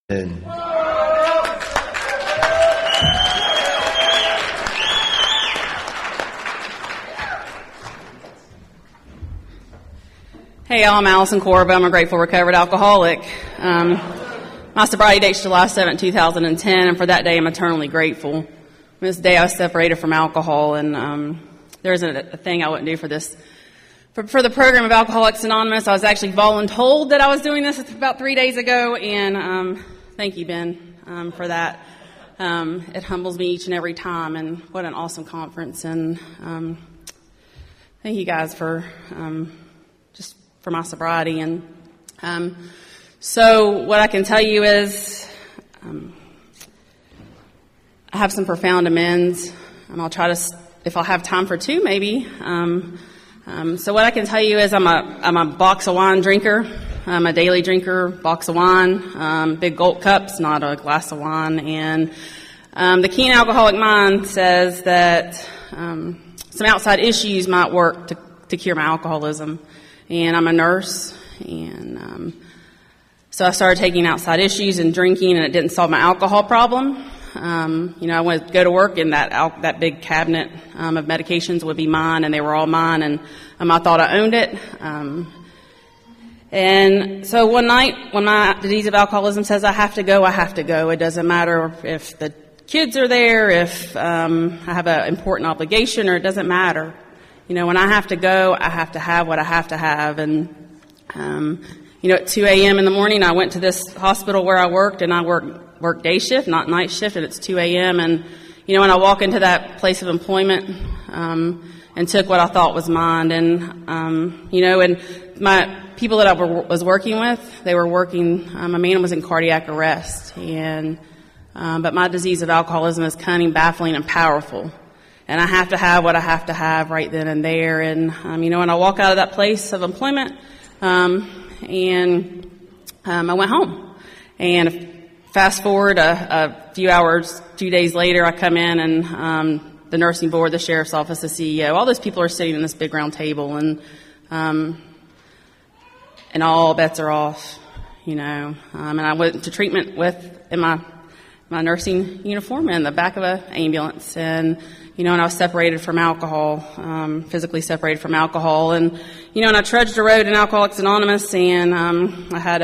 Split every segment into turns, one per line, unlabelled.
Amen.
Hey, y'all, I'm Allison Korb. I'm a grateful recovered alcoholic. My sobriety date's July 7, 2010, and for that day I'm eternally grateful. This day I was separated from alcohol, and there isn't a thing I wouldn't do for this. For the program of Alcoholics Anonymous, I was actually voluntold that I was doing this about 3 days ago, and thank you, Ben, for that. It humbles me each and every time, and what an awesome conference, and thank you guys for for my sobriety. And so what I can tell you is I have some profound amends. I'll try to, if I'll have time for two, maybe. So what I can tell you is I'm a box of wine drinker. I'm a daily drinker, box of wine, big gulp cups, not a glass of wine. And the keen alcoholic mind says that some outside issues might work to cure my alcoholism. And I'm a nurse, and so I started taking outside issues and drinking, and it didn't solve my alcohol problem. I went to go to work, and that big cabinet of medications would be mine, and they were all mine, and I thought I owned it. And so one night, when my disease of alcoholism says I have to go, I have to go. It doesn't matter if the kids are there, if I have an important obligation, or it doesn't matter. When I have to go, I have to have what I have to have. And, at 2 a.m. in the morning, I went to this hospital where I worked, and I worked day shift, not night shift, and it's 2 a.m. And, when I walk into that place of employment, and took what I thought was mine. And, and my people that I was working with, they were working, a man was in cardiac arrest. And, but my disease of alcoholism is cunning, baffling, and powerful. And I have to have what I have to have right then and there. And, when I walk out of that place of employment, and I went home. And fast forward a few hours, 2 days later, I come in, and the nursing board, the sheriff's office, the CEO, all those people are sitting in this big round table, and all bets are off, And I went to treatment in my nursing uniform in the back of an ambulance, and and I was separated from alcohol, physically separated from alcohol, and and I trudged the road in Alcoholics Anonymous, and I had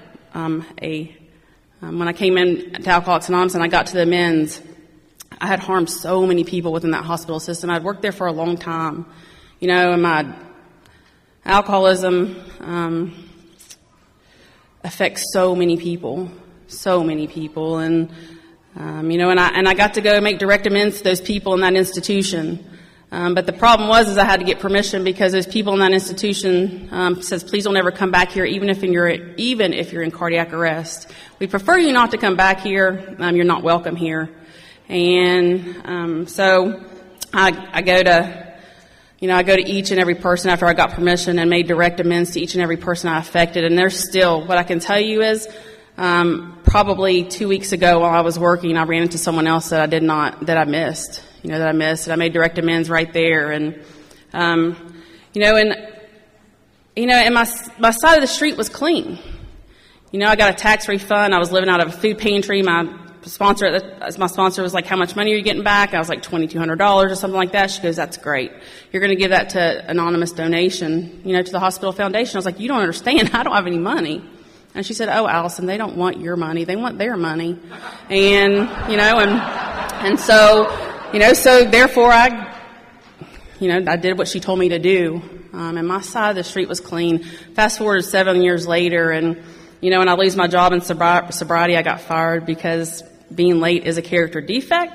when I came in to Alcoholics Anonymous and I got to the amends, I had harmed so many people within that hospital system. I'd worked there for a long time, and my alcoholism affects so many people, and and I got to go make direct amends to those people in that institution. But the problem was I had to get permission because those people in that institution says, please don't ever come back here, even if you're in cardiac arrest. We prefer you not to come back here. You're not welcome here. And so I go to each and every person after I got permission and made direct amends to each and every person I affected. And there's still, what I can tell you is, probably 2 weeks ago while I was working, I ran into someone else that I missed. And I made direct amends right there. And, and my side of the street was clean. I got a tax refund. I was living out of a food pantry. My sponsor was like, how much money are you getting back? I was like, $2,200 or something like that. She goes, that's great. You're going to give that to anonymous donation, to the hospital foundation. I was like, you don't understand. I don't have any money. And she said, oh, Allison, they don't want your money. They want their money. And, and so, so therefore I did what she told me to do. And my side of the street was clean. Fast forward 7 years later, and, when I lose my job in sobriety, I got fired because being late is a character defect.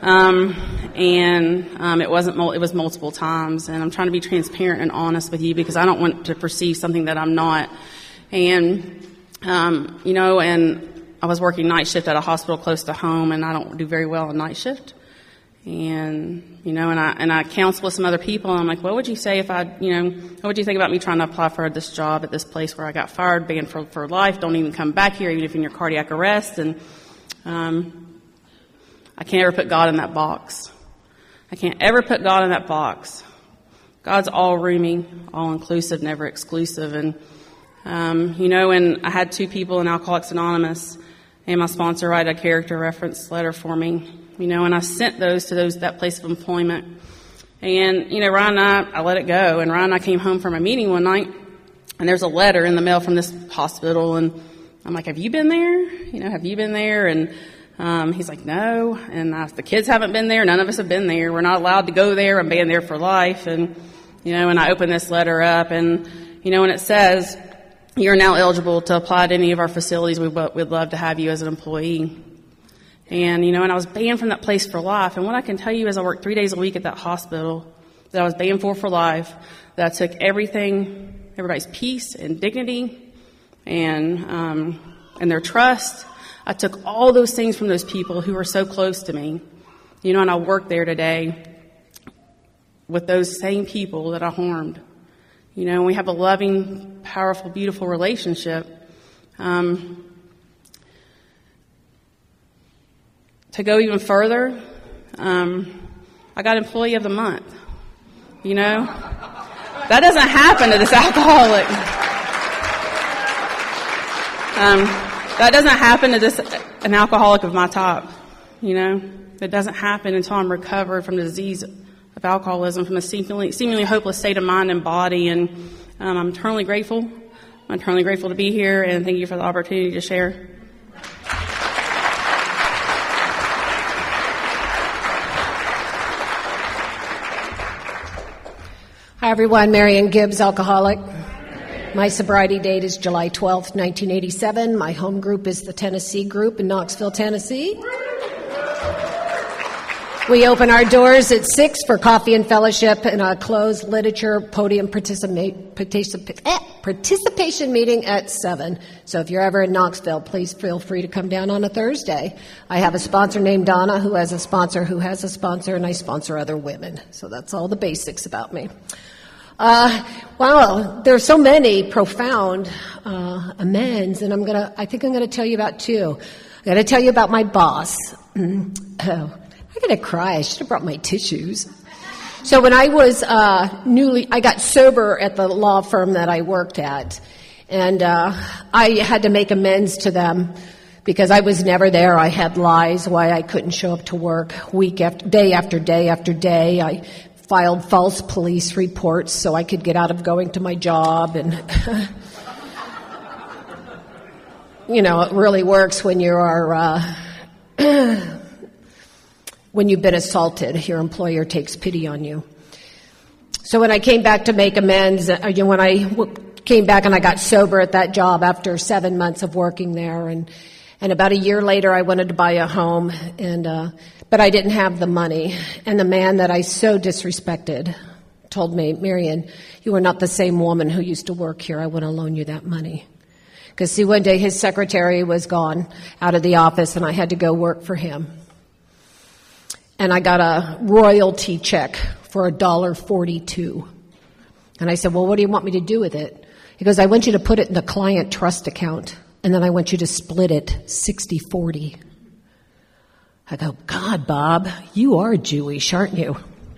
It was multiple times. And I'm trying to be transparent and honest with you because I don't want to perceive something that I'm not. And, and I was working night shift at a hospital close to home, and I don't do very well on night shift. And, and I counsel with some other people, and I'm like, what would you say if what would you think about me trying to apply for this job at this place where I got fired, banned for life, don't even come back here, even if you're in your cardiac arrest? And, I can't ever put God in that box. I can't ever put God in that box. God's all-rooming, all-inclusive, never exclusive. And, and I had two people in Alcoholics Anonymous and my sponsor wrote a character reference letter for me, and I sent those to that place of employment. And, Ryan and I let it go. And Ryan and I came home from a meeting one night, and there's a letter in the mail from this hospital. And I'm like, have you been there? Have you been there? And he's like, no. And the kids haven't been there. None of us have been there. We're not allowed to go there. I'm banned there for life. And, and I open this letter up, and, and it says, you're now eligible to apply to any of our facilities. We'd love to have you as an employee. And, and I was banned from that place for life. And what I can tell you is I worked 3 days a week at that hospital that I was banned for life, that I took everybody's peace and dignity and their trust. I took all those things from those people who were so close to me, and I work there today with those same people that I harmed. We have a loving, powerful, beautiful relationship. To go even further, I got Employee of the Month. That doesn't happen to this alcoholic. That doesn't happen to an alcoholic of my type. It doesn't happen until I'm recovered from the disease of alcoholism, from a seemingly hopeless state of mind and body. And I'm eternally grateful. I'm eternally grateful to be here, and thank you for the opportunity to share.
Hi, everyone. Marion Gibbs, alcoholic. My sobriety date is July 12th, 1987. My home group is the Tennessee Group in Knoxville, Tennessee. We open our doors at 6 for coffee and fellowship and a closed literature podium participation meeting at 7. So if you're ever in Knoxville, please feel free to come down on a Thursday. I have a sponsor named Donna who has a sponsor who has a sponsor, and I sponsor other women. So that's all the basics about me. Wow, there's so many profound amends, and I think I'm gonna tell you about two. I'm gonna tell you about my boss. I'm gonna cry. I should have brought my tissues. So when I was I got sober at the law firm that I worked at, and I had to make amends to them because I was never there. I had lies why I couldn't show up to work day after day after day. I filed false police reports so I could get out of going to my job, and it really works when you are when you've been assaulted. Your employer takes pity on you. So when I came back to make amends, when I came back and I got sober at that job after 7 months of working there, and about a year later I wanted to buy a home, but I didn't have the money. And the man that I so disrespected told me, Marion, you are not the same woman who used to work here. I want to loan you that money. Because see, one day his secretary was gone out of the office and I had to go work for him. And I got a royalty check for $1.42. And I said, well, what do you want me to do with it? He goes, I want you to put it in the client trust account, and then I want you to split it 60-40. I go, God, Bob, you are Jewish, aren't you?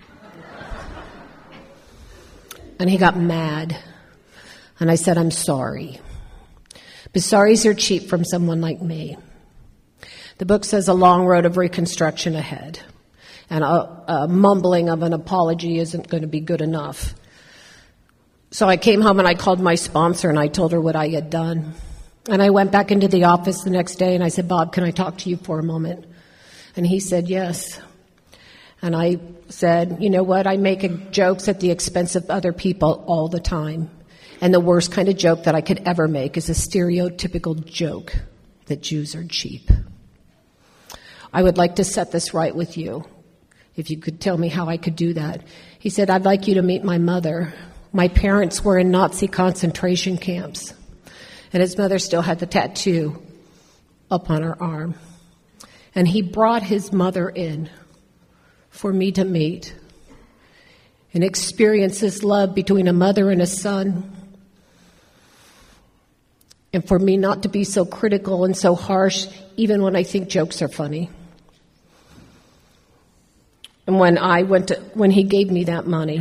And he got mad. And I said, I'm sorry. But sorries are cheap from someone like me. The book says a long road of reconstruction ahead. And a mumbling of an apology isn't going to be good enough. So I came home and I called my sponsor and I told her what I had done. And I went back into the office the next day and I said, Bob, can I talk to you for a moment? And he said, yes. And I said, you know what? I make jokes at the expense of other people all the time. And the worst kind of joke that I could ever make is a stereotypical joke that Jews are cheap. I would like to set this right with you. If you could tell me how I could do that. He said, I'd like you to meet my mother. My parents were in Nazi concentration camps. And his mother still had the tattoo up on her arm. And he brought his mother in for me to meet and experience this love between a mother and a son. And for me not to be so critical and so harsh, even when I think jokes are funny. And when he gave me that money,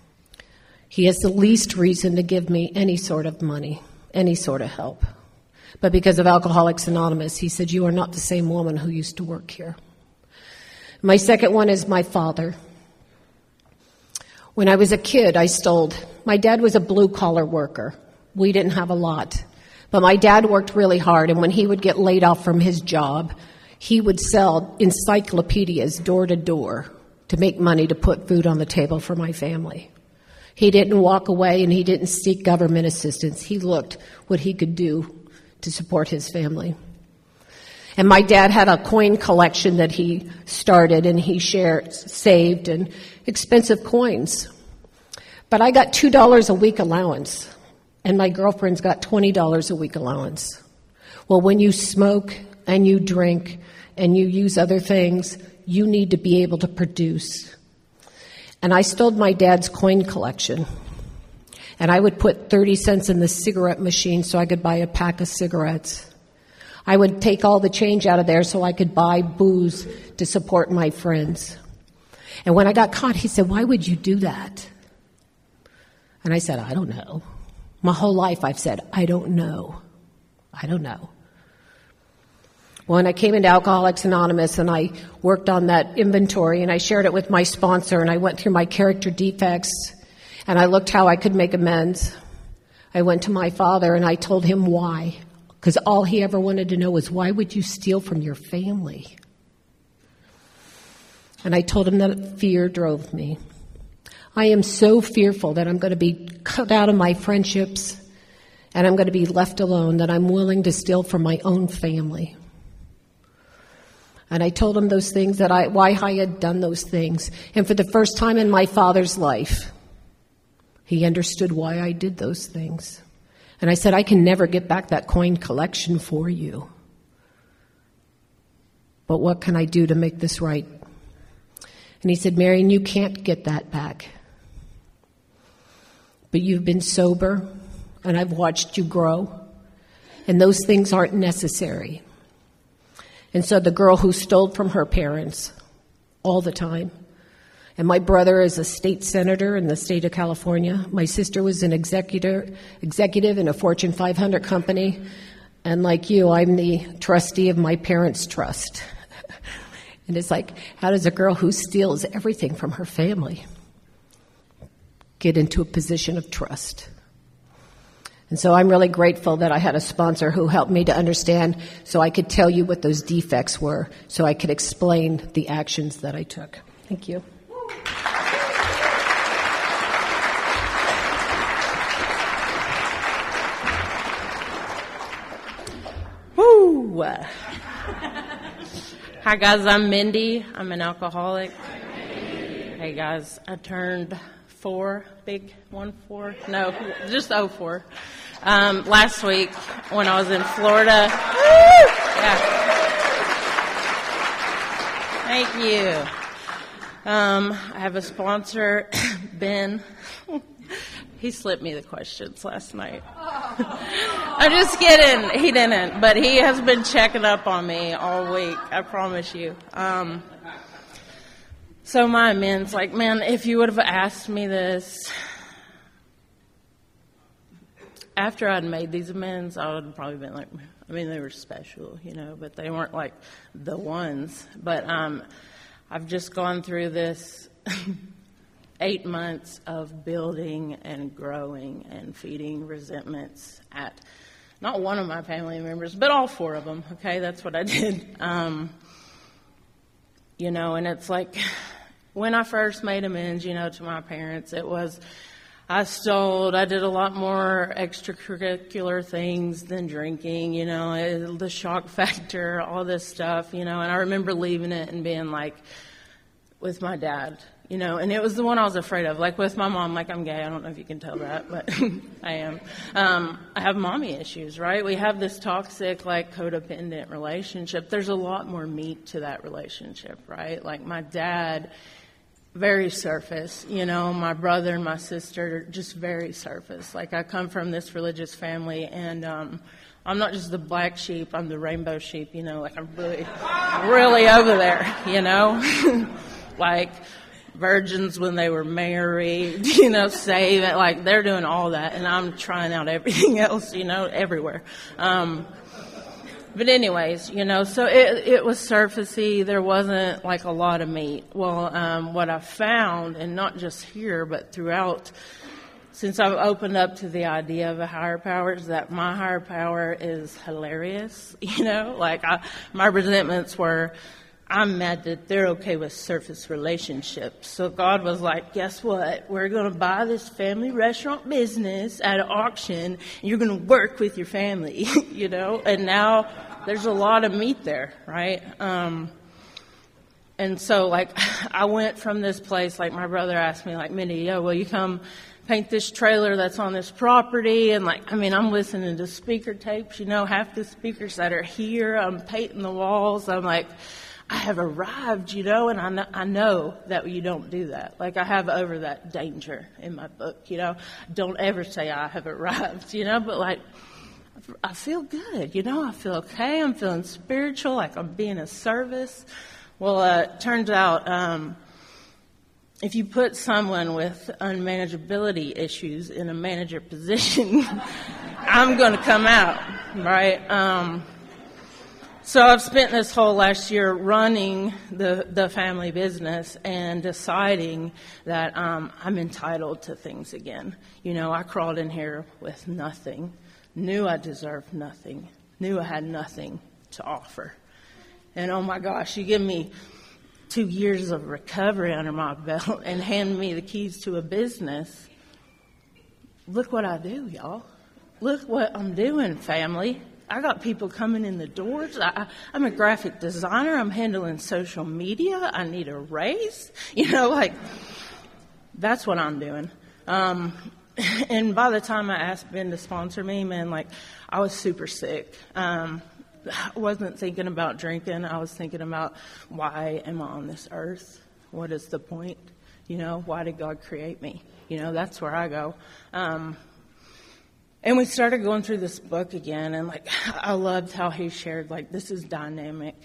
he has the least reason to give me any sort of money, any sort of help. But because of Alcoholics Anonymous, he said, you are not the same woman who used to work here. My second one is my father. When I was a kid, I stole. My dad was a blue-collar worker. We didn't have a lot. But my dad worked really hard, and when he would get laid off from his job, he would sell encyclopedias door to door to make money to put food on the table for my family. He didn't walk away, and he didn't seek government assistance. He looked what he could do to support his family. And my dad had a coin collection that he started, and he saved, and expensive coins. But I got $2 a week allowance, and my girlfriend's got $20 a week allowance. Well, when you smoke and you drink and you use other things, you need to be able to produce. And I stole my dad's coin collection, and I would put 30 cents in the cigarette machine so I could buy a pack of cigarettes. I would take all the change out of there so I could buy booze to support my friends. And when I got caught, he said, why would you do that? And I said, I don't know. My whole life I've said, I don't know. I don't know. When I came into Alcoholics Anonymous and I worked on that inventory and I shared it with my sponsor and I went through my character defects and I looked how I could make amends, I went to my father and I told him why. Because all he ever wanted to know was, why would you steal from your family? And I told him that fear drove me. I am so fearful that I'm going to be cut out of my friendships and I'm going to be left alone that I'm willing to steal from my own family. And I told him those things, why I had done those things. And for the first time in my father's life, he understood why I did those things. And I said, I can never get back that coin collection for you. But what can I do to make this right? And he said, Marion, you can't get that back. But you've been sober, and I've watched you grow. And those things aren't necessary. And so the girl who stole from her parents all the time, and my brother is a state senator in the state of California. My sister was an executive in a Fortune 500 company. And like you, I'm the trustee of my parents' trust. And it's like, how does a girl who steals everything from her family get into a position of trust? And so I'm really grateful that I had a sponsor who helped me to understand so I could tell you what those defects were, so I could explain the actions that I took. Thank you.
Woo! Hi guys, I'm Mindy. I'm an alcoholic. Hey guys, I turned 4, big 1-4, no, just 04. Last week when I was in Florida. Yeah. Thank you. I have a sponsor, Ben. He slipped me the questions last night. I'm just kidding. He didn't. But he has been checking up on me all week. I promise you. So my amends, like, man, if you would have asked me this after I'd made these amends, I would have probably been like, I mean, they were special, you know, but they weren't like the ones. But I've just gone through this 8 months of building and growing and feeding resentments at not one of my family members, but all 4 of them. Okay, that's what I did. You know, and it's like when I first made amends, you know, to my parents, it was I stole. I did a lot more extracurricular things than drinking, you know, the shock factor, all this stuff, you know. And I remember leaving it and being like, with my dad, you know, and it was the one I was afraid of. Like with my mom, like I'm gay. I don't know if you can tell that, but I am. I have mommy issues, right? We have this toxic, like codependent relationship. There's a lot more meat to that relationship, right? Like my dad, very surface, you know, my brother and my sister, just very surface. Like I come from this religious family, and I'm not just the black sheep, I'm the rainbow sheep, you know, like I'm really, really over there, you know. Like virgins when they were married, save it. Like, they're doing all that, and I'm trying out everything else, everywhere. But anyways, so it was surfacey. There wasn't like a lot of meat. Well, what I found, and not just here, but throughout, since I've opened up to the idea of a higher power, is that my higher power is hilarious. My resentments were, I'm mad that they're okay with surface relationships. So God was like, guess what? We're going to buy this family restaurant business at an auction, and you're going to work with your family, And now there's a lot of meat there, right? And so, I went from this place, my brother asked me, Mindy, will you come paint this trailer that's on this property? And I'm listening to speaker tapes, half the speakers that are here, I'm painting the walls. I'm like, I have arrived, and I know that you don't do that. I have over that danger in my book, Don't ever say I have arrived, but I feel good, I feel okay. I'm feeling spiritual, I'm being of service. Well, it turns out, if you put someone with unmanageability issues in a manager position, I'm going to come out, right? So I've spent this whole last year running the family business and deciding that I'm entitled to things again. I crawled in here with nothing, knew I deserved nothing, knew I had nothing to offer. And oh my gosh, you give me 2 years of recovery under my belt and hand me the keys to a business. Look what I do, y'all. Look what I'm doing, family. I got people coming in the doors. I'm a graphic designer. I'm handling social media. I need a raise. That's what I'm doing. And by the time I asked Ben to sponsor me, man, I was super sick. I wasn't thinking about drinking. I was thinking about, why am I on this earth? What is the point? Why did God create me? That's where I go. And we started going through this book again, and I loved how he shared, this is dynamic.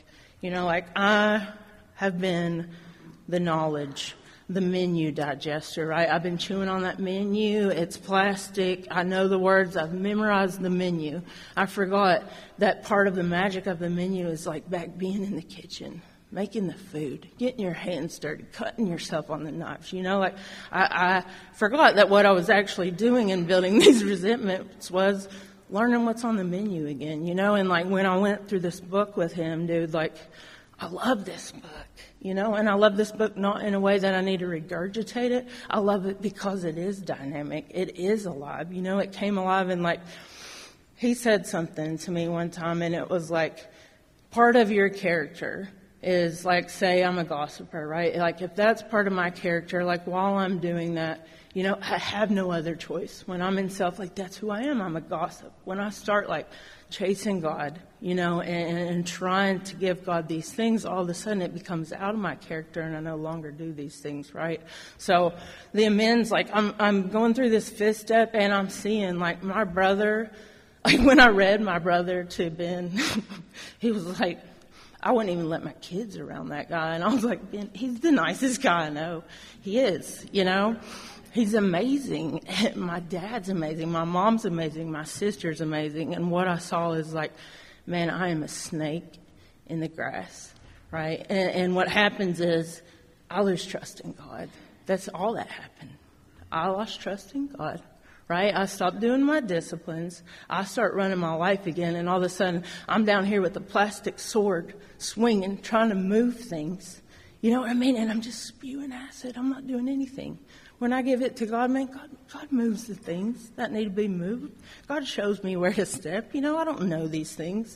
I have been the knowledge, the menu digester, right? I've been chewing on that menu. It's plastic. I know the words. I've memorized the menu. I forgot that part of the magic of the menu is back being in the kitchen, making the food, getting your hands dirty, cutting yourself on the knives. I forgot that what I was actually doing in building these resentments was learning what's on the menu again, and when I went through this book with him, dude, I love this book, and I love this book not in a way that I need to regurgitate it. I love it because it is dynamic. It is alive. It came alive, and he said something to me one time, and it was part of your character is say I'm a gossiper, right? If that's part of my character, while I'm doing that, I have no other choice. When I'm in self, that's who I am. I'm a gossip. When I start chasing God, and trying to give God these things, all of a sudden it becomes out of my character and I no longer do these things, right? So the amends, I'm going through this fifth step and I'm seeing my brother, when I read my brother to Ben, he was I wouldn't even let my kids around that guy. And I was like, Ben, he's the nicest guy I know. He is, He's amazing. My dad's amazing. My mom's amazing. My sister's amazing. And what I saw is man, I am a snake in the grass, right? And what happens is I lose trust in God. That's all that happened. I lost trust in God. Right? I stopped doing my disciplines. I start running my life again, and all of a sudden, I'm down here with a plastic sword, swinging, trying to move things. You know what I mean? And I'm just spewing acid. I'm not doing anything. When I give it to God, man, God moves the things that need to be moved. God shows me where to step. I don't know these things.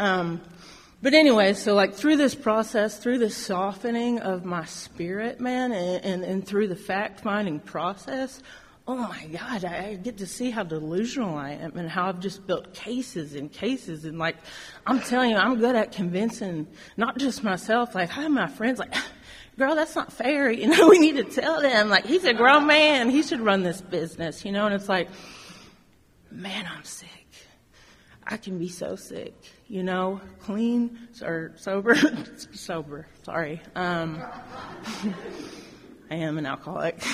But anyway, so through this process, through this softening of my spirit, man, and through the fact-finding process, oh my God, I get to see how delusional I am and how I've just built cases and cases. And I'm telling you, I'm good at convincing not just myself, hi, my friends, girl, that's not fair. We need to tell them, he's a grown man. He should run this business, and it's man, I'm sick. I can be so sick, clean or sober, sober, sorry. I am an alcoholic.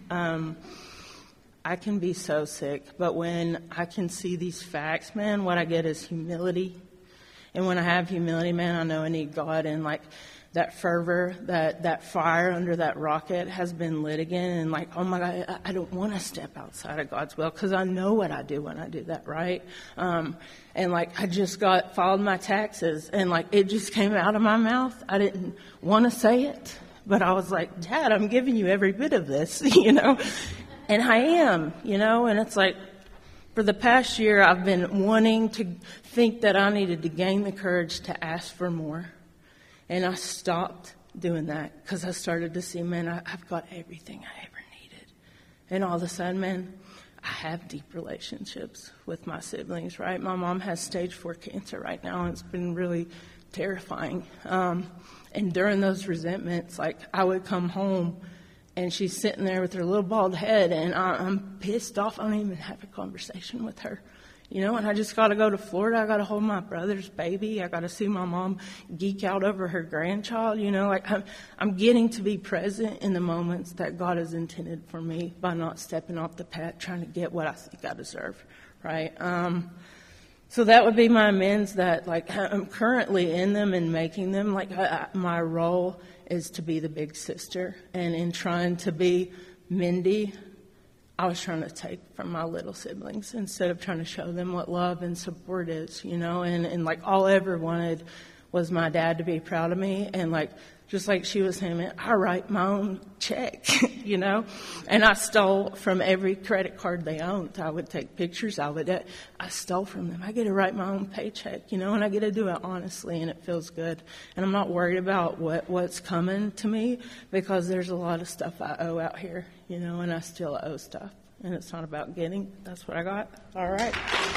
I can be so sick, but when I can see these facts, man, what I get is humility. And when I have humility, man, I know I need God, and like that fervor, that fire under that rocket has been lit again, and like, oh my God, I don't want to step outside of God's will, because I know what I do when I do that, right? And like, I just filed my taxes, and like, it just came out of my mouth. I didn't want to say it, but I was like, Dad, I'm giving you every bit of this, you know? And I am, you know, and it's like, for the past year, I've been wanting to think that I needed to gain the courage to ask for more. And I stopped doing that because I started to see, man, I've got everything I ever needed. And all of a sudden, man, I have deep relationships with my siblings, right? My mom has stage 4 cancer right now, and it's been really terrifying. And during those resentments, like, I would come home, and she's sitting there with her little bald head, and I'm pissed off. I don't even have a conversation with her, you know, and I just got to go to Florida. I got to hold my brother's baby. I got to see my mom geek out over her grandchild, you know, like I'm getting to be present in the moments that God has intended for me by not stepping off the path, trying to get what I think I deserve, right? So that would be my amends, that like I'm currently in them and making them. Like my role is to be the big sister, and in trying to be Mindy, I was trying to take from my little siblings instead of trying to show them what love and support is, you know, and like all I ever wanted was my dad to be proud of me, and like, just like she was saying, I write my own check, you know, and I stole from every credit card they owned. I would take pictures of it. I stole from them. I get to write my own paycheck, you know, and I get to do it honestly, and it feels good. And I'm not worried about what's coming to me, because there's a lot of stuff I owe out here, you know, and I still owe stuff. And it's not about getting. That's what I got. All right.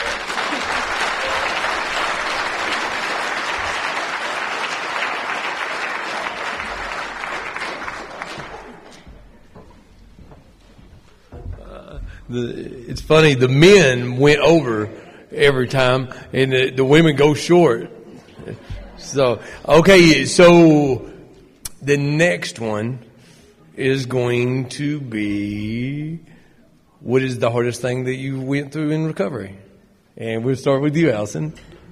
It's funny, the men went over every time, and the women go short. So, okay, so the next one is going to be, what is the hardest thing that you went through in recovery? And we'll start with you, Allison.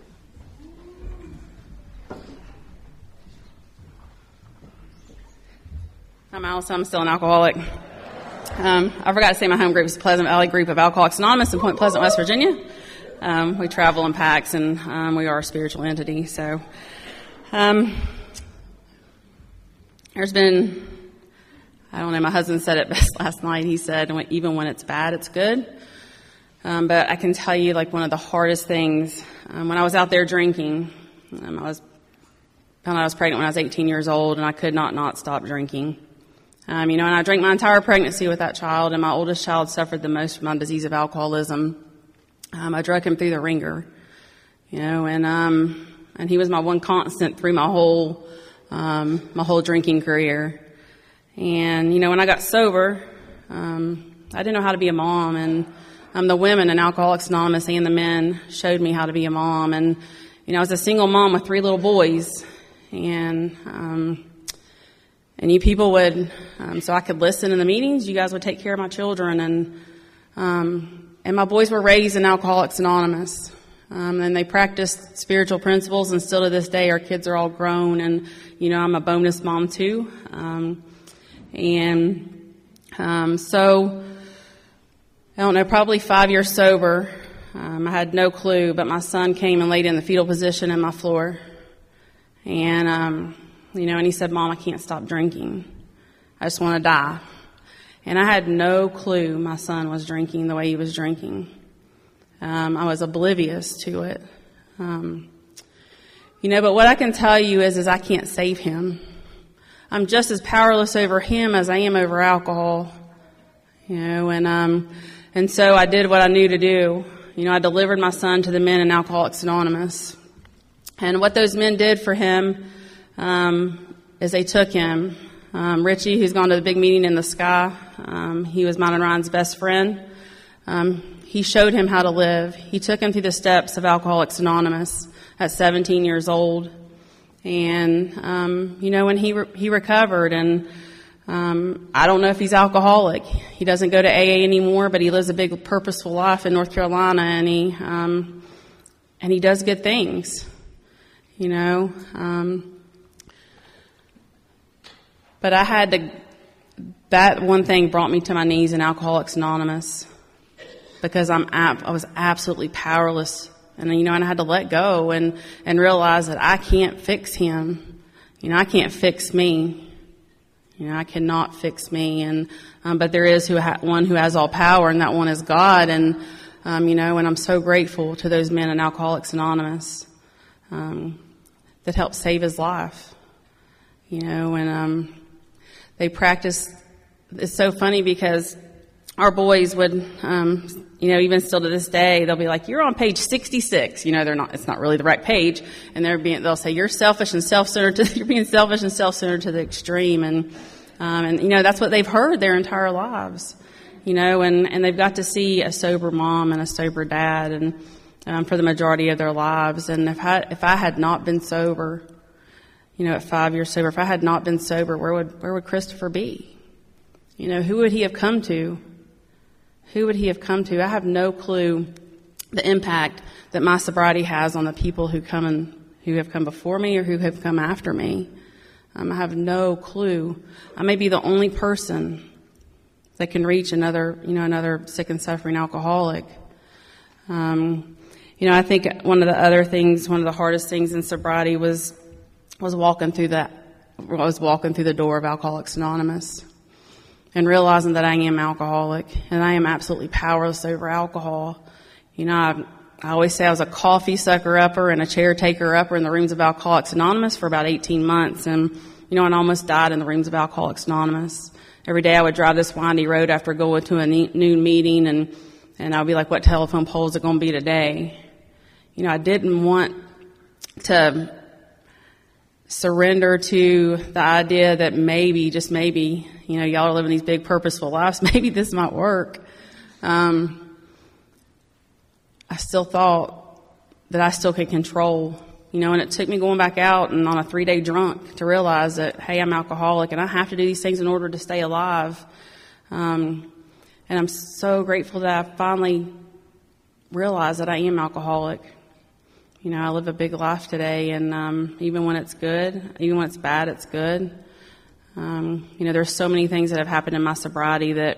I'm Allison. I'm still an alcoholic. I forgot to say my home group is Pleasant Valley Group of Alcoholics Anonymous in Point Pleasant, West Virginia. We travel in packs, and we are a spiritual entity. So there's been, I don't know, my husband said it best last night. He said, even when it's bad, it's good. But I can tell you, like, one of the hardest things, when I was out there drinking, I found out I was pregnant when I was 18 years old, and I could not stop drinking. You know, and I drank my entire pregnancy with that child, and my oldest child suffered the most from my disease of alcoholism. I drug him through the ringer, you know, and he was my one constant through my whole drinking career. And, you know, when I got sober, I didn't know how to be a mom, and the women in Alcoholics Anonymous and the men showed me how to be a mom. And, you know, I was a single mom with 3 little boys, and you people would, so I could listen in the meetings. You guys would take care of my children, and my boys were raised in Alcoholics Anonymous, and they practiced spiritual principles. And still to this day, our kids are all grown, and you know, I'm a bonus mom too. So I don't know, probably 5 years sober. I had no clue, but my son came and laid in the fetal position in my floor, and you know, and he said, "Mom, I can't stop drinking. I just want to die." And I had no clue my son was drinking the way he was drinking. I was oblivious to it. You know, but what I can tell you is I can't save him. I'm just as powerless over him as I am over alcohol. You know, and so I did what I knew to do. You know, I delivered my son to the men in Alcoholics Anonymous. And what those men did for him, is they took him. Richie, who's gone to the big meeting in the sky, he was mine and Ryan's best friend. He showed him how to live. He took him through the steps of Alcoholics Anonymous at 17 years old. And, you know, when he recovered, and I don't know if he's alcoholic. He doesn't go to AA anymore, but he lives a big, purposeful life in North Carolina, and he does good things, you know. But I had to. That one thing brought me to my knees in Alcoholics Anonymous, because I was absolutely powerless, and you know, and I had to let go and realize that I can't fix him. You know, I can't fix me. You know, I cannot fix me, and but there is one who has all power, and that one is God. And you know, and I'm so grateful to those men in Alcoholics Anonymous that helped save his life. You know, and they practiced. It's so funny because our boys would, you know, even still to this day, they'll be like, "You're on page 66." You know, it's not really the right page, and they'll say, "You're selfish and self-centered. You're being selfish and self-centered to the extreme." And you know, that's what they've heard their entire lives. You know, and they've got to see a sober mom and a sober dad, and for the majority of their lives. And if I had not been sober, you know, at 5 years sober, if I had not been sober, where would Christopher be? You know, who would he have come to? Who would he have come to? I have no clue the impact that my sobriety has on the people who have come before me or who have come after me. I have no clue. I may be the only person that can reach another sick and suffering alcoholic. You know, I think one of the hardest things in sobriety was walking through the door of Alcoholics Anonymous and realizing that I am alcoholic and I am absolutely powerless over alcohol. You know, I always say I was a coffee sucker-upper and a chair taker-upper in the rooms of Alcoholics Anonymous for about 18 months. And, you know, I almost died in the rooms of Alcoholics Anonymous. Every day I would drive this windy road after going to a noon meeting, and I'd be like, what telephone pole is it going to be today? You know, I didn't want to surrender to the idea that maybe, just maybe, you know, y'all are living these big purposeful lives. Maybe this might work. I still thought that I still could control, you know, and it took me going back out and on a 3-day drunk to realize that, hey, I'm alcoholic and I have to do these things in order to stay alive. And I'm so grateful that I finally realized that I am alcoholic. You know, I live a big life today, and even when it's good, even when it's bad, it's good. You know, there's so many things that have happened in my sobriety that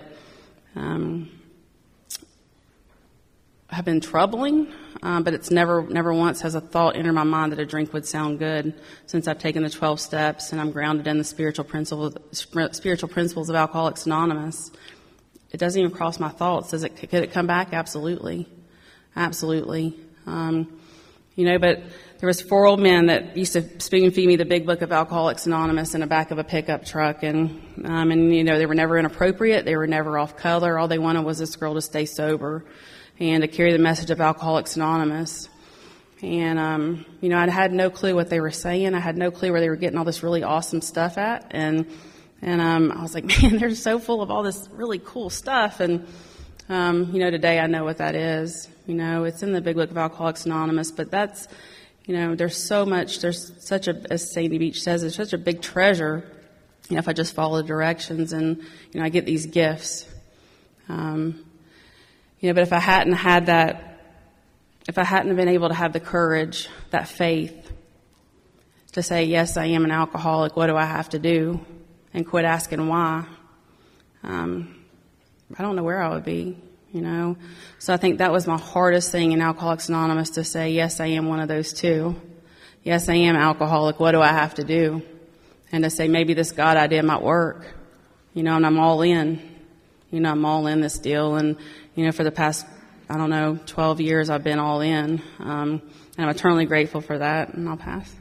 have been troubling, but it's never once has a thought entered my mind that a drink would sound good. Since I've taken the 12 steps and I'm grounded in the spiritual principles of Alcoholics Anonymous, it doesn't even cross my thoughts. Could it come back? Absolutely, absolutely. You know, but there was 4 old men that used to spoon feed me the big book of Alcoholics Anonymous in the back of a pickup truck, and you know, they were never inappropriate, they were never off color. All they wanted was this girl to stay sober and to carry the message of Alcoholics Anonymous. And you know, I had no clue what they were saying. I had no clue where they were getting all this really awesome stuff at, and I was like, man, they're so full of all this really cool stuff. And you know, today I know what that is. You know, it's in the big book of Alcoholics Anonymous, but that's, you know, there's such a, as Sandy Beach says, there's such a big treasure, you know, if I just follow the directions and, you know, I get these gifts. You know, but if I hadn't had that, if I hadn't been able to have the courage, that faith to say, yes, I am an alcoholic, what do I have to do? And quit asking why, I don't know where I would be. You know, so I think that was my hardest thing in Alcoholics Anonymous, to say, yes, I am one of those too. Yes, I am alcoholic. What do I have to do? And to say, maybe this God idea might work, you know, and I'm all in. You know, I'm all in this deal. And, you know, for the past, 12 years, I've been all in. And I'm eternally grateful for that. And I'll pass.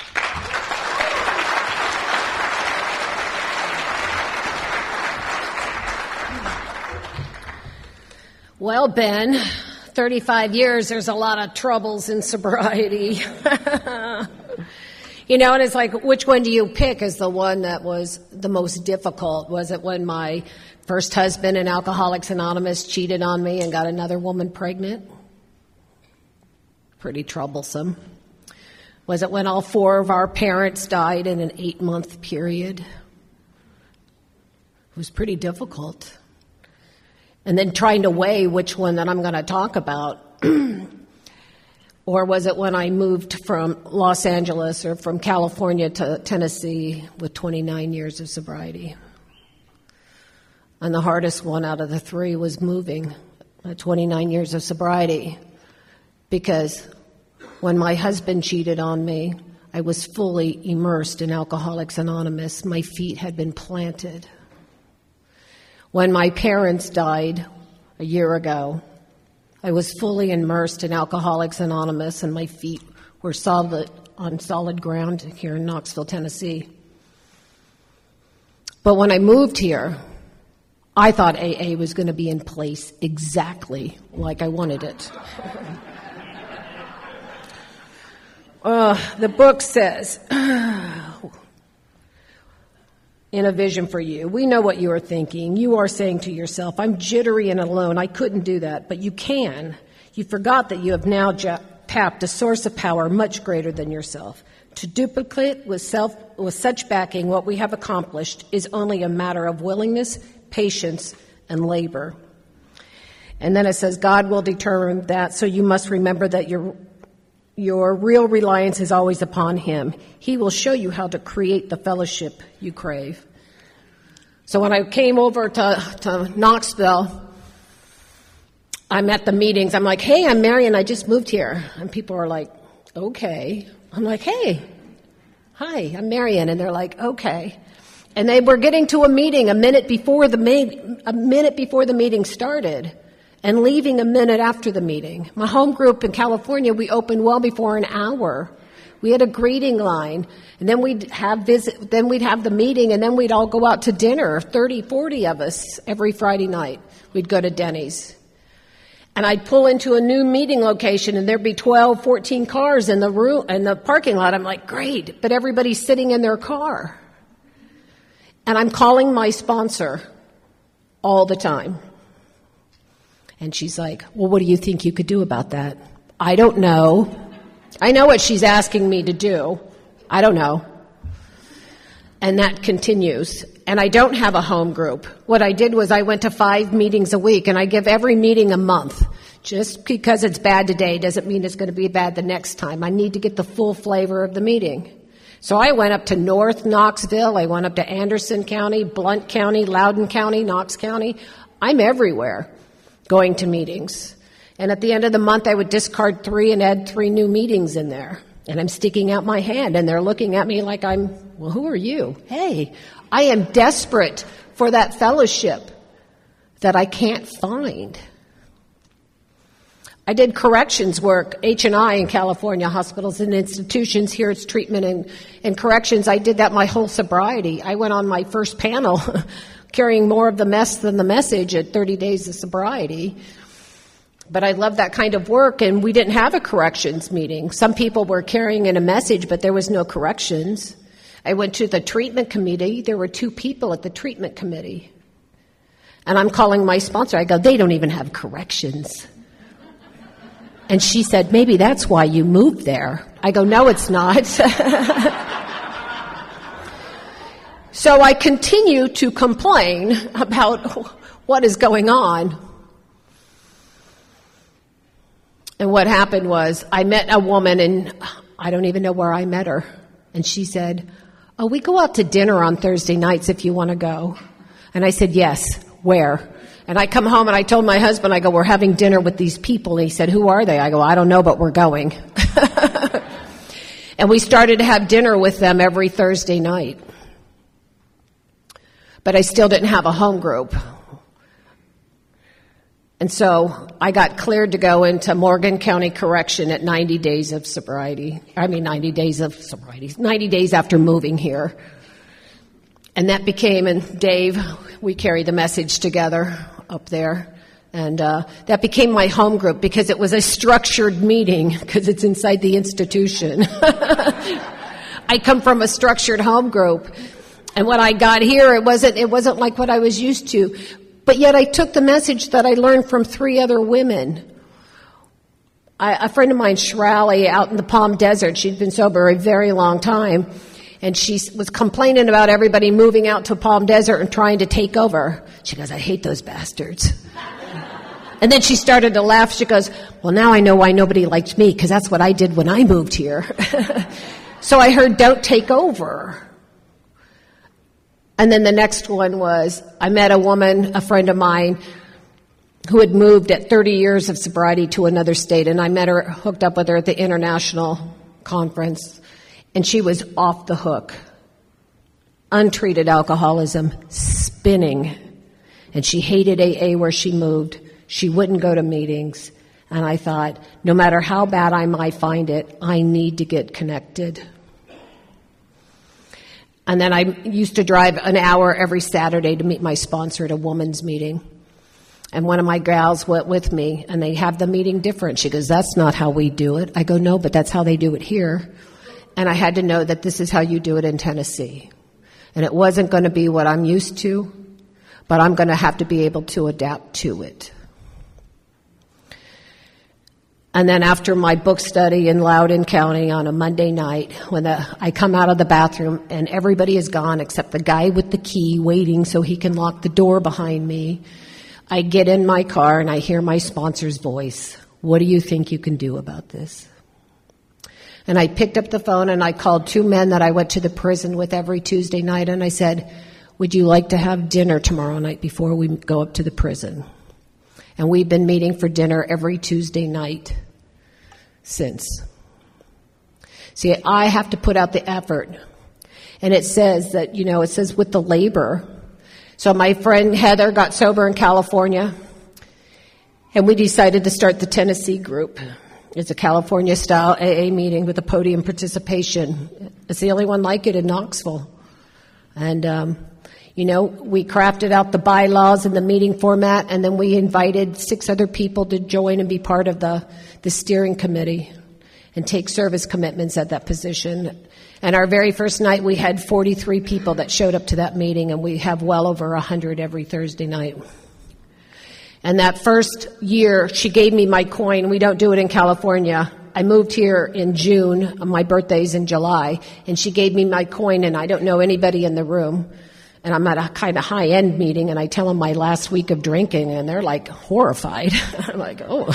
Well, Ben, 35 years, there's a lot of troubles in sobriety. You know, and it's like, which one do you pick as the one that was the most difficult? Was it when my first husband in Alcoholics Anonymous cheated on me and got another woman pregnant? Pretty troublesome. Was it when all 4 of our parents died in an 8-month period? was pretty difficult. And then trying to weigh which one that I'm going to talk about. Or was it when I moved from Los Angeles or from California to Tennessee with 29 years of sobriety? And the hardest one out of the three was moving at 29 years of sobriety, because when my husband cheated on me, I was fully immersed in Alcoholics Anonymous. My feet had been planted. When my parents died a year ago, I was fully immersed in Alcoholics Anonymous, and my feet were on solid ground here in Knoxville, Tennessee. But when I moved here, I thought AA was going to be in place exactly like I wanted it. The book says, in A Vision for You, we know what you are thinking. You are saying to yourself, I'm jittery and alone. I couldn't do that, but you can. You forgot that you have now tapped a source of power much greater than yourself. To duplicate with such backing what we have accomplished is only a matter of willingness, patience, and labor. And then it says, God will determine that, so you must remember that your real reliance is always upon Him. He will show you how to create the fellowship you crave. So when I came over to Knoxville, I'm at the meetings. I'm like, hey, I'm Marion. I just moved here. And people are like, okay. I'm like, hey, hi, I'm Marion. And they're like, okay. And they were getting to a meeting a minute before the meeting started, and leaving a minute after the meeting. My home group in California, we opened well before an hour. We had a greeting line, and then we'd have the meeting, and then we'd all go out to dinner, 30, 40 of us every Friday night. We'd go to Denny's. And I'd pull into a new meeting location, and there'd be 12, 14 cars in the parking lot. I'm like, great, but everybody's sitting in their car. And I'm calling my sponsor all the time. And she's like, well, what do you think you could do about that? I don't know. I know what she's asking me to do. I don't know. And that continues. And I don't have a home group. What I did was I went to 5 meetings a week, and I give every meeting a month. Just because it's bad today doesn't mean it's going to be bad the next time. I need to get the full flavor of the meeting. So I went up to North Knoxville. I went up to Anderson County, Blount County, Loudoun County, Knox County. I'm everywhere going to meetings. And at the end of the month, I would discard 3 and add 3 new meetings in there. And I'm sticking out my hand, and they're looking at me like well, who are you? Hey, I am desperate for that fellowship that I can't find. I did corrections work, H&I in California, hospitals and institutions. Here it's treatment and corrections. I did that my whole sobriety. I went on my first panel carrying more of the mess than the message at 30 days of sobriety. But I love that kind of work, and we didn't have a corrections meeting. Some people were carrying in a message, but there was no corrections. I went to the treatment committee. There were 2 people at the treatment committee. And I'm calling my sponsor. I go, they don't even have corrections. And she said, maybe that's why you moved there. I go, no, it's not. So I continue to complain about what is going on. And what happened was I met a woman, and I don't even know where I met her. And she said, oh, we go out to dinner on Thursday nights if you want to go. And I said, yes, where? And I come home and I told my husband, I go, we're having dinner with these people. And he said, who are they? I go, I don't know, but we're going. And we started to have dinner with them every Thursday night. But I still didn't have a home group. And so I got cleared to go into Morgan County Correction at 90 days of sobriety. 90 days after moving here. And that became, and Dave, we carry the message together up there. And that became my home group because it was a structured meeting because it's inside the institution. I come from a structured home group. And when I got here, it wasn't like what I was used to. But yet I took the message that I learned from 3 other women. A friend of mine, Shirley, out in the Palm Desert, she'd been sober a very long time. And she was complaining about everybody moving out to Palm Desert and trying to take over. She goes, I hate those bastards. And then she started to laugh. She goes, well, now I know why nobody liked me, because that's what I did when I moved here. So I heard, don't take over. And then the next one was, I met a woman, a friend of mine, who had moved at 30 years of sobriety to another state, and I met her, hooked up with her at the international conference, and she was off the hook. Untreated alcoholism, spinning. And she hated AA where she moved. She wouldn't go to meetings. And I thought, no matter how bad I might find it, I need to get connected. And then I used to drive an hour every Saturday to meet my sponsor at a woman's meeting. And one of my gals went with me, and they have the meeting different. She goes, that's not how we do it. I go, no, but that's how they do it here. And I had to know that this is how you do it in Tennessee. And it wasn't going to be what I'm used to, but I'm going to have to be able to adapt to it. And then after my book study in Loudoun County on a Monday night, when I come out of the bathroom and everybody is gone except the guy with the key waiting so he can lock the door behind me, I get in my car and I hear my sponsor's voice. What do you think you can do about this? And I picked up the phone and I called two men that I went to the prison with every Tuesday night, and I said, would you like to have dinner tomorrow night before we go up to the prison? And we've been meeting for dinner every Tuesday night since. See, I have to put out the effort. And it says that, it says with the labor. So my friend Heather got sober in California, and we decided to start the Tennessee group. It's a California-style AA meeting with a podium participation. It's the only one like it in Knoxville. And, we crafted out the bylaws and the meeting format, and then we invited 6 other people to join and be part of the steering committee and take service commitments at that position. And our very first night, we had 43 people that showed up to that meeting, and we have well over 100 every Thursday night. And that first year, she gave me my coin. We don't do it in California. I moved here in June. My birthday's in July. And she gave me my coin, and I don't know anybody in the room. And I'm at a kind of high-end meeting, and I tell them my last week of drinking, and they're like horrified. I'm like, oh.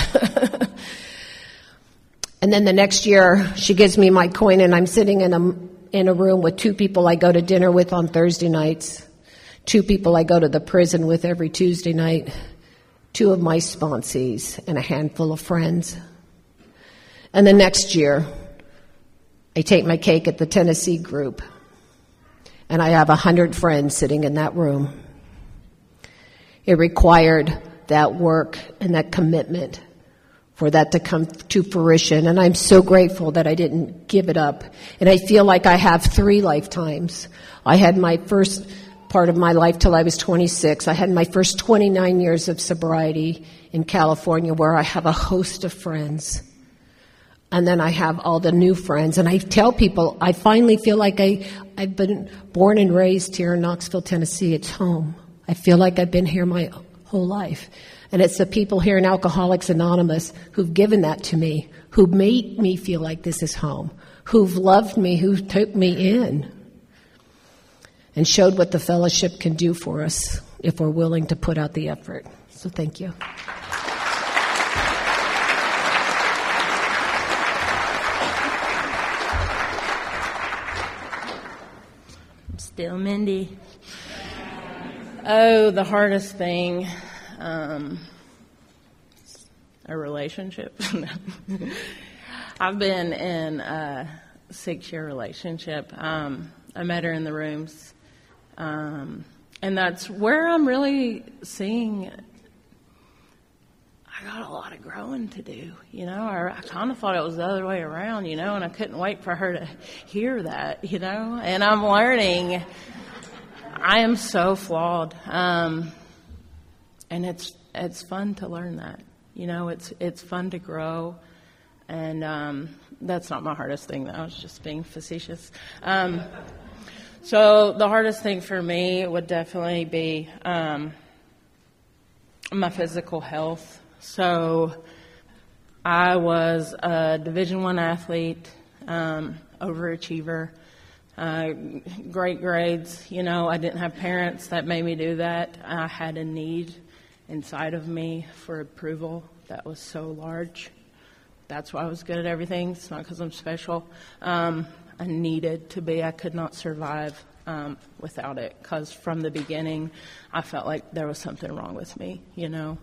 And then the next year, she gives me my coin, and I'm sitting in a room with 2 people I go to dinner with on Thursday nights, 2 people I go to the prison with every Tuesday night, 2 of my sponsees, and a handful of friends. And the next year, I take my cake at the Tennessee group, and I have 100 friends sitting in that room. It required that work and that commitment for that to come to fruition, and I'm so grateful that I didn't give it up. And I feel like I have 3 lifetimes. I had my first part of my life till I was 26. I had my first 29 years of sobriety in California, where I have a host of friends. And then I have all the new friends. And I tell people, I finally feel like I've been born and raised here in Knoxville, Tennessee. It's home. I feel like I've been here my whole life. And it's the people here in Alcoholics Anonymous who've given that to me, who made me feel like this is home, who've loved me, who took me in, and showed what the fellowship can do for us if we're willing to put out the effort. So thank you.
I'm still Mindy. Oh, the hardest thing. A relationship. I've been in a 6-year relationship. I met her in the rooms. And that's where I'm really seeing I got a lot of growing to do. I kind of thought it was the other way around, and I couldn't wait for her to hear that, and I'm learning. I am so flawed. And it's fun to learn that. It's fun to grow, and that's not my hardest thing. I was just being facetious. So the hardest thing for me would definitely be my physical health. So I was a Division I athlete, overachiever. great grades. You know, I didn't have parents that made me do that. I had a need inside of me for approval that was so large. That's why I was good at everything. It's not because I'm special. I needed to be. I could not survive without it, because from the beginning I felt like there was something wrong with me, you know.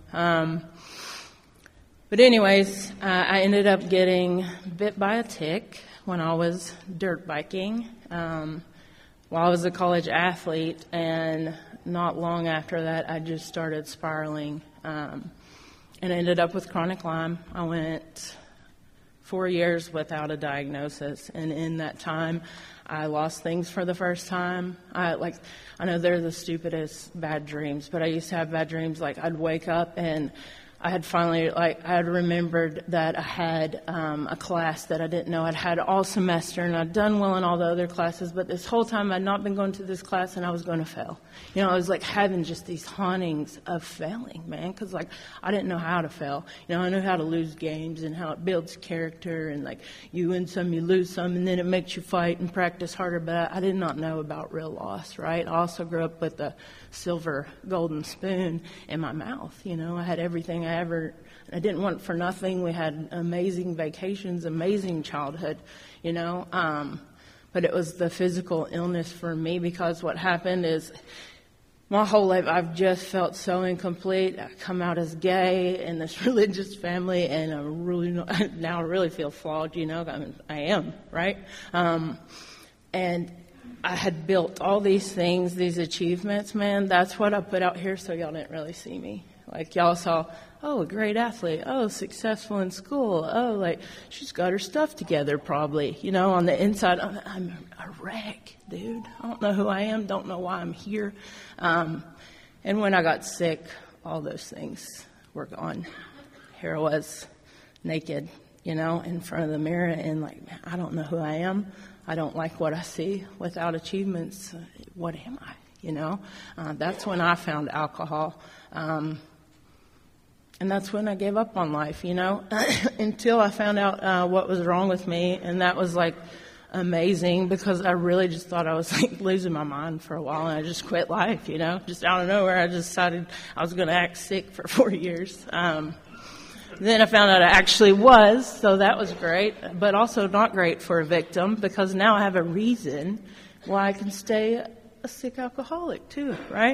But anyways, I ended up getting bit by a tick when I was dirt biking while I was a college athlete, and not long after that I just started spiraling and ended up with chronic Lyme. I went 4 years without a diagnosis, and in that time I lost things for the first time. I know they're the stupidest bad dreams, but I used to have bad dreams. Like, I'd wake up and I had finally, I had remembered that I had a class that I didn't know I'd had all semester, and I'd done well in all the other classes, but this whole time I'd not been going to this class, and I was going to fail. You know, I was like having just these hauntings of failing, man, because like I didn't know how to fail. You know, I knew how to lose games and how it builds character, and like you win some, you lose some, and then it makes you fight and practice harder, but I did not know about real loss, right? I also grew up with a silver golden spoon in my mouth. You know, I had everything I didn't want for nothing. We had amazing vacations, amazing childhood, you know, but it was the physical illness for me, because what happened is my whole life I've just felt so incomplete. I come out as gay in this religious family, and now I really feel flawed, you know. I am, right? And I had built all these things, these achievements, man. That's what I put out here, so y'all didn't really see me. Like, y'all saw, oh, a great athlete. Oh, successful in school. Oh, like, she's got her stuff together probably. You know, on the inside, I'm a wreck, dude. I don't know who I am. Don't know why I'm here. And when I got sick, all those things were gone. Here I was, naked, you know, in front of the mirror, and like, man, I don't know who I am. I don't like what I see. Without achievements, what am I, you know? That's when I found alcohol. And that's when I gave up on life, you know, until I found out what was wrong with me. And that was like amazing, because I really just thought I was like losing my mind for a while, and I just quit life, you know, just out of nowhere. I just decided I was going to act sick for 4 years. Then I found out I actually was, so that was great, but also not great for a victim, because now I have a reason why I can stay a sick alcoholic too, right?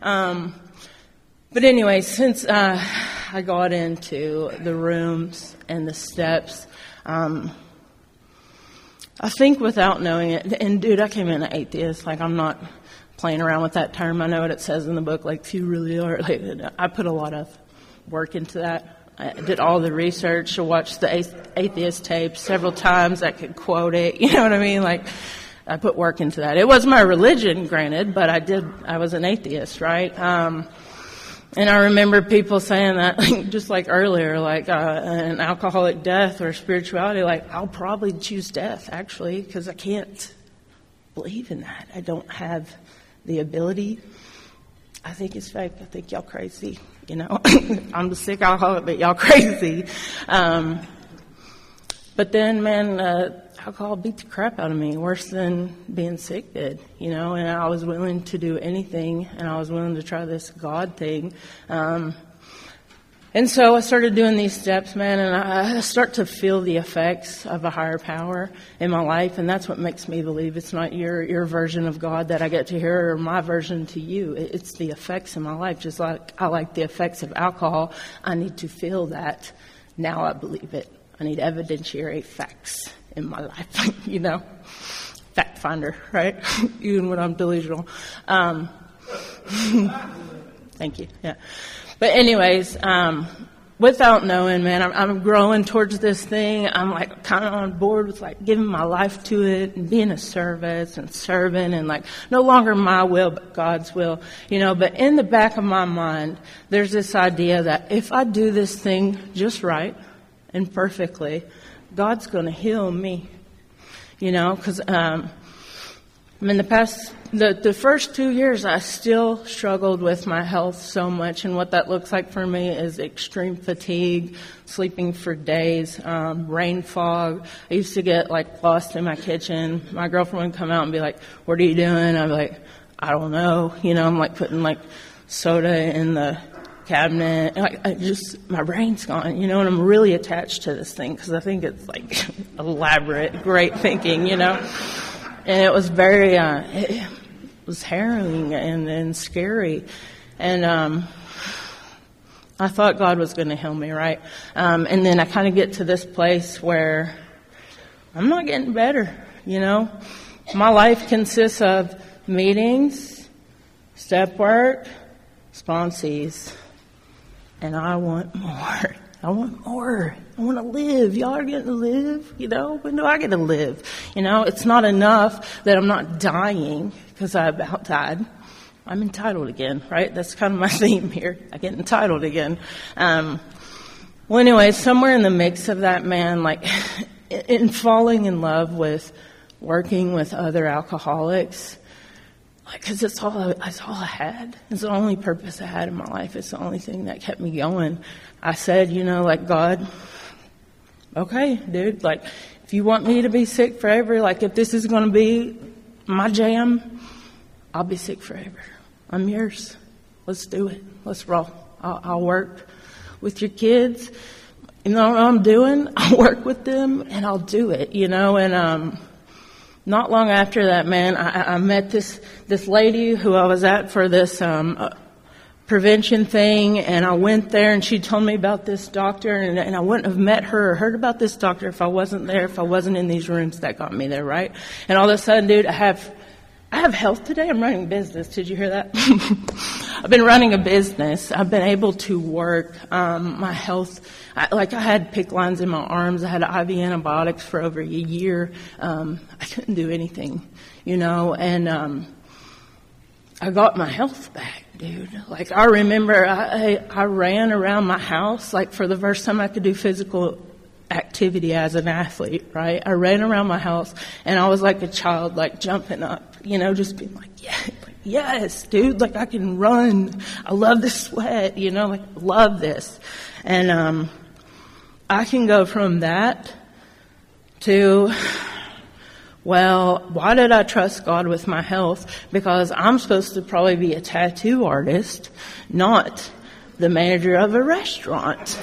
But anyway, since I got into the rooms and the steps, I think without knowing it, and dude, I came in an atheist, like I'm not playing around with that term. I know what it says in the book, like if you really are, like I put a lot of work into that. I did all the research. I watched the atheist tapes several times. I could quote it. You know what I mean? Like, I put work into that. It was my religion, granted, but I was an atheist, right? And I remember people saying that, like, just like earlier, like an alcoholic death or spirituality, like, I'll probably choose death, actually, because I can't believe in that. I don't have the ability. I think it's fake. I think y'all crazy. You know, I'm the sick alcoholic, but y'all crazy. But then, man, alcohol beat the crap out of me, worse than being sick did, you know, and I was willing to do anything, and I was willing to try this God thing. And so I started doing these steps, man, and I start to feel the effects of a higher power in my life, and that's what makes me believe it's not your version of God that I get to hear, or my version to you. It's the effects in my life. Just like I like the effects of alcohol, I need to feel that. Now I believe it. I need evidentiary facts in my life, you know, fact finder, right? Even when I'm delusional. Thank you. Yeah. But anyways, without knowing, man, I'm growing towards this thing. I'm like kind of on board with like giving my life to it and being a service and serving, and like no longer my will but God's will, you know. But in the back of my mind, there's this idea that if I do this thing just right and perfectly, God's going to heal me, you know, because I mean, the first 2 years, I still struggled with my health so much, and what that looks like for me is extreme fatigue, sleeping for days, brain fog. I used to get lost in my kitchen. My girlfriend would come out and be like, "What are you doing?" I'd be like, "I don't know." I'm putting soda in the cabinet. My brain's gone, and I'm really attached to this thing because I think it's elaborate, great thinking, And it was very, it was harrowing and scary. And I thought God was going to heal me, right? And then I kind of get to this place where I'm not getting better, My life consists of meetings, step work, sponsees. And I want more. I want more. I want to live. Y'all are getting to live, When do I get to live? It's not enough that I'm not dying because I about died. I'm entitled again, right? That's kind of my theme here. I get entitled again. Well, anyway, somewhere in the mix of that, man, in falling in love with working with other alcoholics, because it's all I had. It's the only purpose I had in my life. It's the only thing that kept me going. I said, God, okay, dude, if you want me to be sick forever, if this is going to be my jam, I'll be sick forever. I'm yours. Let's do it. Let's roll. I'll work with your kids. You know what I'm doing? I'll work with them and I'll do it, and, not long after that, man, I met this lady who I was at for this prevention thing, and I went there, and she told me about this doctor, and I wouldn't have met her or heard about this doctor if I wasn't there, if I wasn't in these rooms that got me there, right? And all of a sudden, dude, I have health today. I'm running a business. Did you hear that? I've been running a business. I've been able to work. My health, I had PICC lines in my arms. I had IV antibiotics for over a year. I couldn't do anything, and I got my health back, dude. I remember I ran around my house, for the first time I could do physical activity as an athlete, right? I ran around my house, and I was like a child, jumping up, just being yeah, yes, dude, I can run. I love the sweat, love this. And I can go from that to, well, why did I trust God with my health? Because I'm supposed to probably be a tattoo artist, not the manager of a restaurant.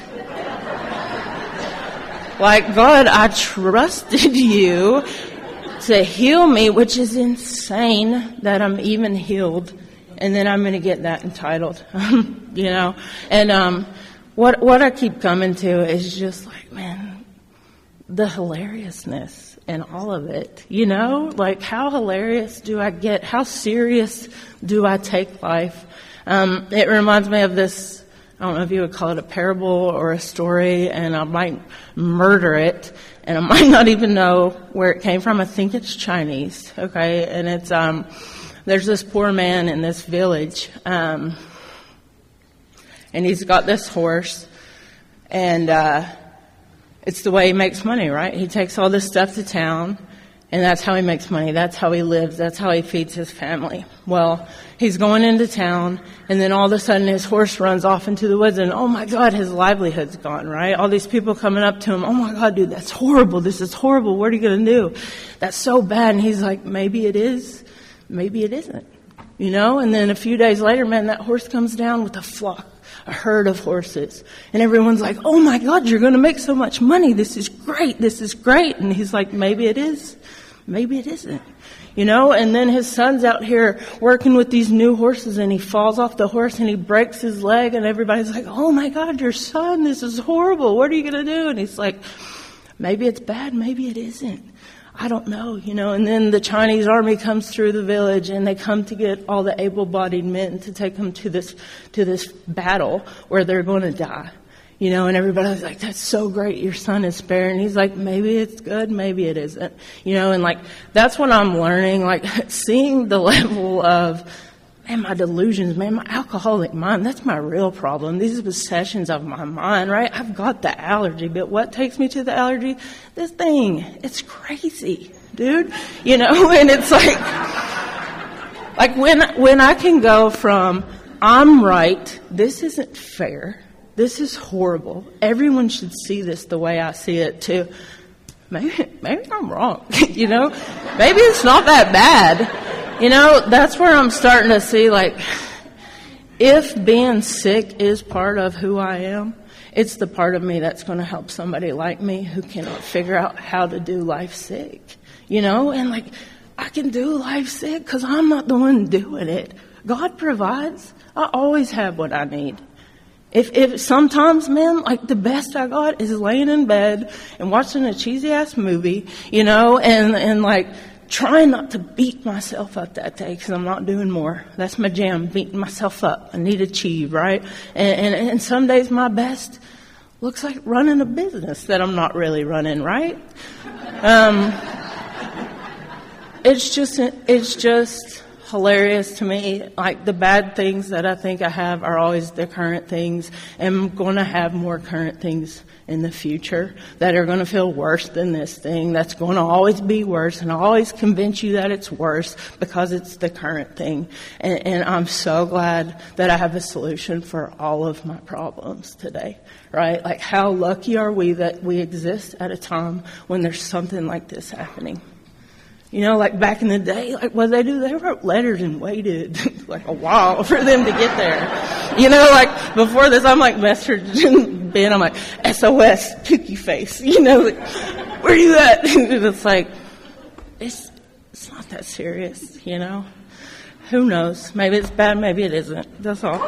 God, I trusted you to heal me, which is insane that I'm even healed, and then I'm going to get that entitled, And what I keep coming to is just man, the hilariousness in all of it, how hilarious do I get? How serious do I take life? It reminds me of this, I don't know if you would call it a parable or a story, and I might murder it, and I might not even know where it came from. I think it's Chinese, okay? And it's, there's this poor man in this village, and he's got this horse, and it's the way he makes money, right? He takes all this stuff to town, and that's how he makes money. That's how he lives. That's how he feeds his family. Well, he's going into town, and then all of a sudden his horse runs off into the woods, and oh my God, his livelihood's gone, right? All these people coming up to him, oh my God, dude, that's horrible. This is horrible. What are you going to do? That's so bad. And he's like, maybe it is. Maybe it isn't. And then a few days later, man, that horse comes down with a flock, a herd of horses. And everyone's like, oh my God, you're going to make so much money. This is great. This is great. And he's like, maybe it is. Maybe it isn't. And then his son's out here working with these new horses, and he falls off the horse and he breaks his leg, and everybody's like, oh my God, your son, this is horrible. What are you going to do? And he's like, maybe it's bad. Maybe it isn't. I don't know, and then the Chinese army comes through the village, and they come to get all the able-bodied men to take them to this battle where they're going to die. And everybody's like, that's so great, your son is spared. And he's like, maybe it's good, maybe it isn't. And that's what I'm learning, seeing the level of, man, my delusions, man, my alcoholic mind, that's my real problem. These are possessions of my mind, right? I've got the allergy, but what takes me to the allergy? This thing, it's crazy, dude. And it's Like when I can go from, I'm right, this isn't fair, this is horrible, everyone should see this the way I see it too. Maybe I'm wrong, you know? Maybe it's not that bad. You know, that's where I'm starting to see, like, if being sick is part of who I am, it's the part of me that's going to help somebody like me who cannot figure out how to do life sick. You know, and like, I can do life sick because I'm not the one doing it. God provides. I always have what I need. If sometimes, man, like the best I got is laying in bed and watching a cheesy ass movie, you know, and like trying not to beat myself up that day because I'm not doing more. That's my jam, beating myself up. I need to achieve, right? And some days my best looks like running a business that I'm not really running, right? It's just hilarious to me. Like the bad things that I think I have are always the current things, and I'm going to have more current things in the future that are going to feel worse than this thing. That's going to always be worse, and I always convince you that it's worse because it's the current thing. And I'm so glad that I have a solution for all of my problems today, right? Like how lucky are we that we exist at a time when there's something like this happening? You know, like back in the day, like what they do, they wrote letters and waited like a while for them to get there. You know, like before this, I'm like messaging Ben, I'm like, SOS, cookie face. You know, like, where are you at? And it's like, it's not that serious, you know? Who knows? Maybe it's bad, maybe it isn't. That's all.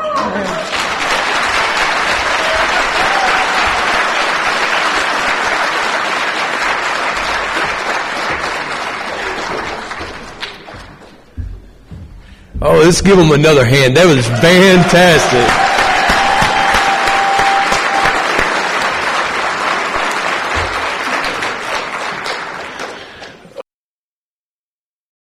Oh, let's give them another hand. That was fantastic.